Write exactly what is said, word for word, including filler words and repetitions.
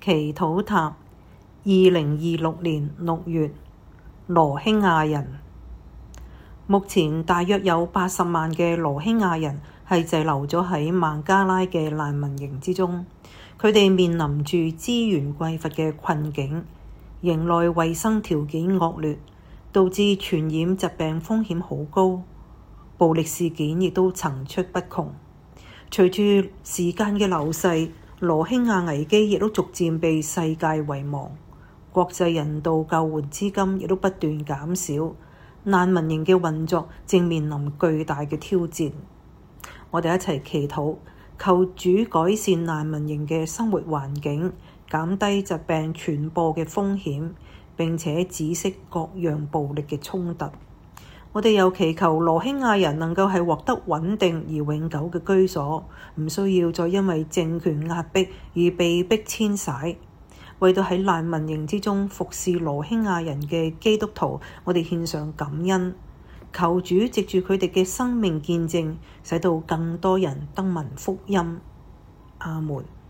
祈禱塔，二零二六年六月，羅興亞人。目前大約有八十萬嘅羅興亞人係滯留咗喺孟加拉嘅難民營之中，佢哋面臨住資源匱乏嘅困境，營內衛生條件惡劣，導致傳染疾病風險好高，暴力事件亦都層出不窮。隨住時間嘅流逝，羅興亞危機亦都逐漸被世界遺忘，國際人道救援資金亦都不斷減少，難民營嘅運作正面臨巨大嘅挑戰。我哋一齊祈禱，求主改善難民營嘅生活環境，減低疾病傳播嘅風險，並且止息各樣暴力嘅衝突。我哋又祈求羅興亞人能夠係獲得穩定而永久嘅居所，唔需要再因為政權壓迫而被迫遷徙。為到喺難民營之中服侍羅興亞人嘅基督徒，我哋獻上感恩，求主藉住佢哋嘅生命見證，使到更多人得聞福音。阿門。